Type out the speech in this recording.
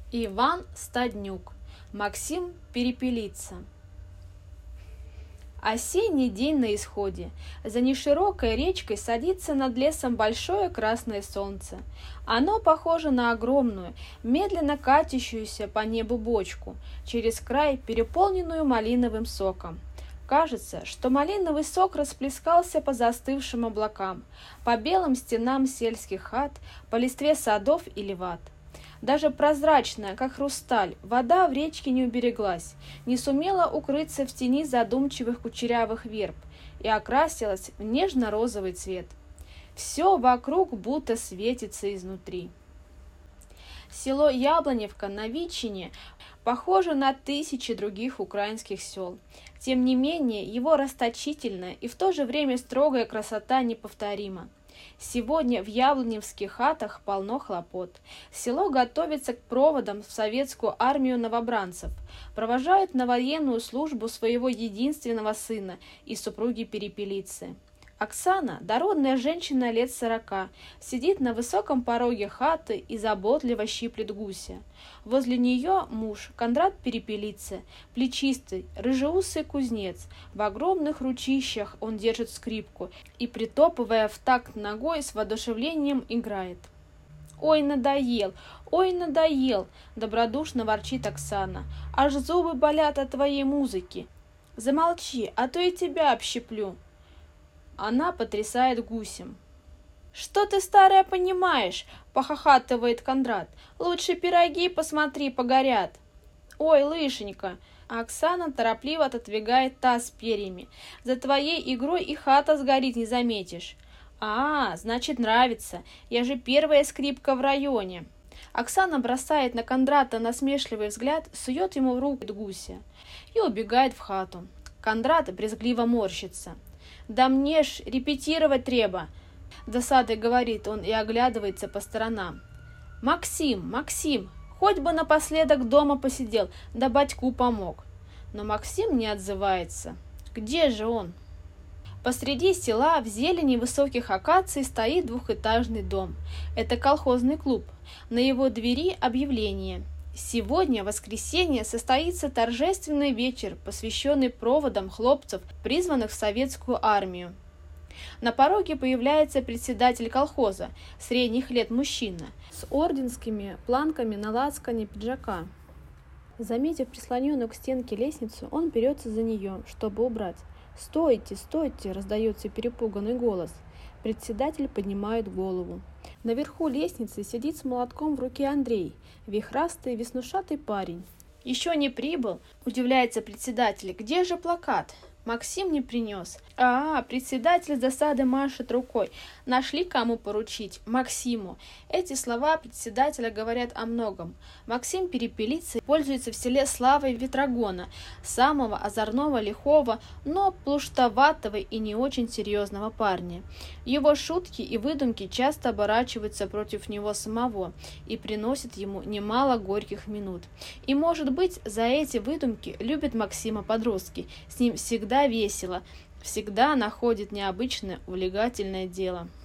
Иван Стаднюк. Максим Перепелица. Осенний день на исходе. За неширокой речкой садится над лесом большое красное солнце. Оно похоже на огромную, медленно катящуюся по небу бочку, через край, переполненную малиновым соком. Кажется, что малиновый сок расплескался по застывшим облакам, по белым стенам сельских хат, по листве садов и леват. Даже прозрачная, как хрусталь, вода в речке не убереглась, не сумела укрыться в тени задумчивых кучерявых верб и окрасилась в нежно-розовый цвет. Все вокруг будто светится изнутри. Село Яблоневка на Витчине похоже на тысячи других украинских сел. Тем не менее, его расточительная и в то же время строгая красота неповторима. Сегодня в яблоневских хатах полно хлопот. Село готовится к проводам в советскую армию новобранцев, провожает на военную службу своего единственного сына и супруги Перепелицы. Оксана, дородная женщина лет 40, сидит на высоком пороге хаты и заботливо щиплет гуся. Возле нее муж, Кондрат Перепелица, плечистый, рыжеусый кузнец. В огромных ручищах он держит скрипку и, притопывая в такт ногой, с воодушевлением играет. «Ой, надоел! Ой, надоел!» – добродушно ворчит Оксана. «Аж зубы болят от твоей музыки! Замолчи, а то и тебя общиплю!» Она потрясает гусем. «Что ты, старая, понимаешь?» – похохатывает Кондрат. «Лучше пироги, посмотри, погорят». «Ой, лышенька!» А Оксана торопливо отодвигает таз с перьями. «За твоей игрой и хата сгорит, не заметишь». «А, значит, нравится. Я же первая скрипка в районе». Оксана бросает на Кондрата насмешливый взгляд, сует ему в руку гуся и убегает в хату. Кондрат брезгливо морщится. «Да мне ж репетировать треба!» — досадой говорит он и оглядывается по сторонам. Максим, хоть бы напоследок дома посидел, да батьку помог». Но Максим не отзывается. Где же он? Посреди села в зелени высоких акаций стоит двухэтажный дом. Это колхозный клуб. На его двери объявление. Сегодня, воскресенье, состоится торжественный вечер, посвященный проводам хлопцев, призванных в советскую армию. На пороге появляется председатель колхоза, средних лет мужчина, с орденскими планками на лацкане пиджака. Заметив прислоненную к стенке лестницу, он берется за нее, чтобы убрать. «Стойте, стойте!» – раздается перепуганный голос. Председатель поднимает голову. Наверху лестницы сидит с молотком в руке Андрей, вихрастый, веснушатый парень. «Еще не прибыл?» – удивляется председатель. «Где же плакат?» Максим не принес. Председатель с досады машет рукой. Нашли, кому поручить? Максиму. Эти слова председателя говорят о многом. Максим Перепелица пользуется в селе славой ветрогона, самого озорного, лихого, но плуштоватого и не очень серьезного парня. Его шутки и выдумки часто оборачиваются против него самого и приносят ему немало горьких минут. И, может быть, за эти выдумки любят Максима подростки. С ним всегда весело, всегда находит необычное увлекательное дело.